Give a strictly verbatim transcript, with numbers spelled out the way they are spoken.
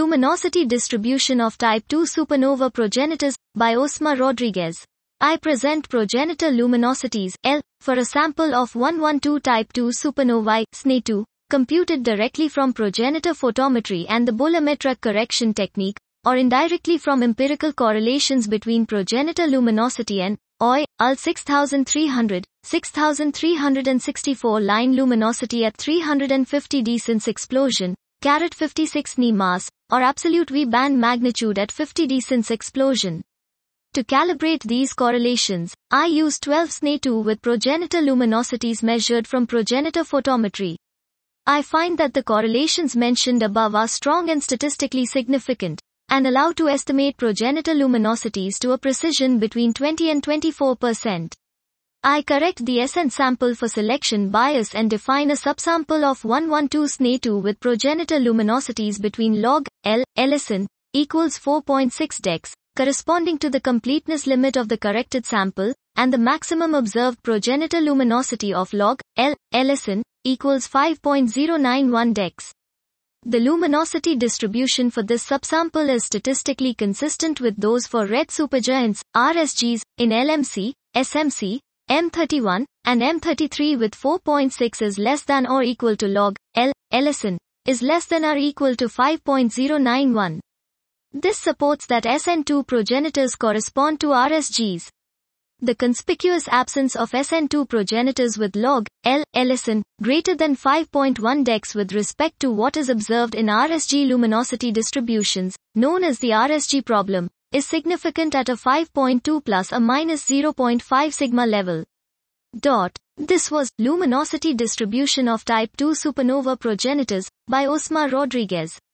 Luminosity distribution of type two supernova progenitors, by Osma Rodriguez. I present progenitor luminosities, L, for a sample of one twelve type two supernovae, S N E two, computed directly from progenitor photometry and the bolometric correction technique, or indirectly from empirical correlations between progenitor luminosity and O I, U L sixty-three hundred, sixty-three sixty-four line luminosity at three hundred fifty D since explosion, carat fifty-six Ni mass, or absolute V band magnitude at fifty D since explosion. To calibrate these correlations, I use twelve S N E two with progenitor luminosities measured from progenitor photometry. I find that the correlations mentioned above are strong and statistically significant, and allow to estimate progenitor luminosities to a precision between twenty and twenty-four percent. I correct the S N sample for selection bias and define a subsample of one twelve S N E two with progenitor luminosities between log, L, L S N, equals four point six dex, corresponding to the completeness limit of the corrected sample, and the maximum observed progenitor luminosity of log, L, L S N, equals five point zero nine one dex. The luminosity distribution for this subsample is statistically consistent with those for red supergiants, R S Gs, in L M C, S M C, M thirty-one, and M thirty-three with four point six is less than or equal to log, L, L S N, is less than or equal to five point zero nine one. This supports that S N two progenitors correspond to R S Gs. The conspicuous absence of S N two progenitors with log, L, L S N, greater than five point one dex with respect to what is observed in R S G luminosity distributions, known as the R S G problem, is significant at a five point two plus or minus zero point five sigma level. Dot. This was Luminosity Distribution of Type two Supernova Progenitors by Osma Rodriguez.